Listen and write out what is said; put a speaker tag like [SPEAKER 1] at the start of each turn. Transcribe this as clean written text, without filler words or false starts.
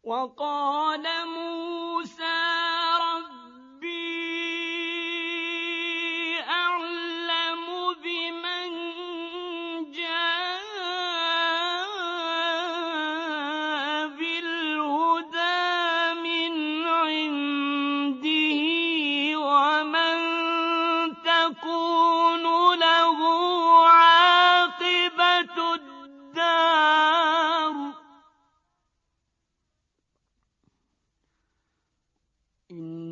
[SPEAKER 1] وقال موسى ربي أعلم بمن جاء بالهدى من عنده ومن تكون له عاقبة الدار